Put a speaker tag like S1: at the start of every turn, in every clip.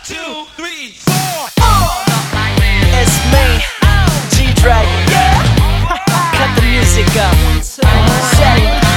S1: two, three, four.
S2: It's me, G-Dragon. Cut the music up. Say it.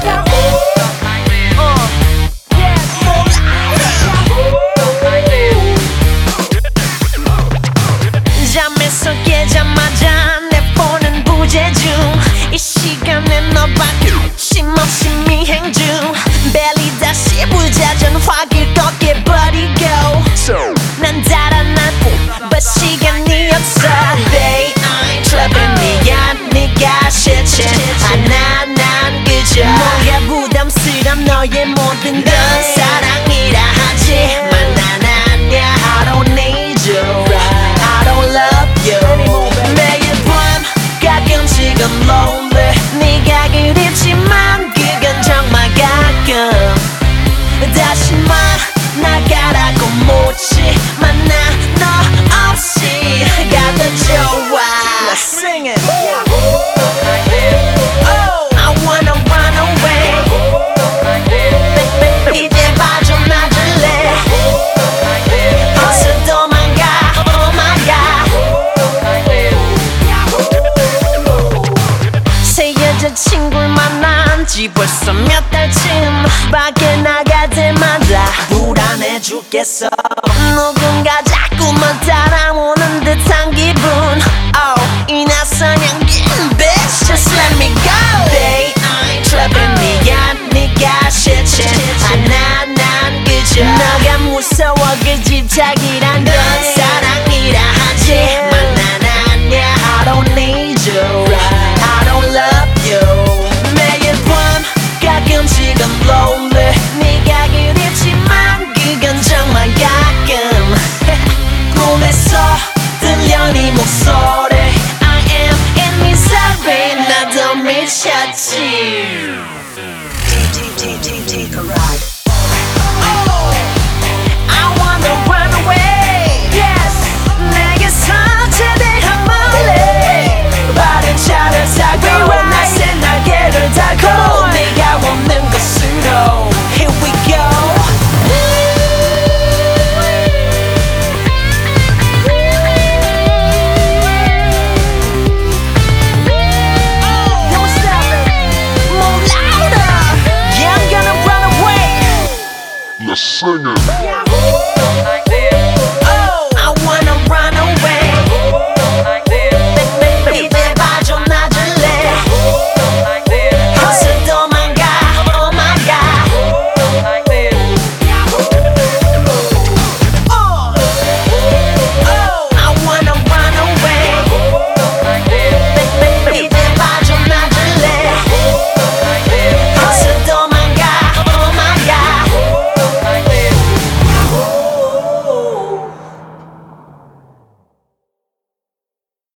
S2: 잠에서 깨자마자 내 폰은 부재중. 이 시간에 너밖에 쉼없이 미행 중. 벨리 다시 부자전 확일 꺾게 버리고. 난 달아난 but 시간이 없어. They ain't trapping 네가 싫지 않아. 난 그저 뭐가 부담스런 너의 모든 건 사랑이라 하지만 난 아냐. I don't need you, I don't love you. 매일 밤 가끔씩은 lonely. 네가 그립지만 그건 정말 가끔. 다시 만나가라고 묻지만 나 너 없이 가도 좋아. Let's sing it. Oh, I wanna run away. 이제 빠져나갈래. 어서 도망가, 도망가. 새 여자친구를 만난 지 벌써 몇 달쯤. 밖에 나갈 때마다 불안해 죽겠어. 누군가 자꾸만 따라오는 듯한 기분. Oh, 이 낯선 향기는 bitch, just let me go. They ain't trapping 네가 싫지 않아. 난 그저 너가 무서워 그 집착이란 건 사랑이라 하지만 난 아냐. I don't need you, I don't love you. 매일 밤 가끔씩은 lonely. 네가 그립지만 그건 정말 가끔. 꿈에서 들려 네 목소리. I am in misery. 나도 미쳤지. Take a ride. Oh, I wanna run away. Yes, 내게서 최대한 멀리. 빠른 차를 타고 낯새 날개를 달고 네가 없는 곳으로. Here we go. Don't stop it. More louder. Yeah, I'm gonna run away.
S3: Let's sing it.
S2: Yahoo!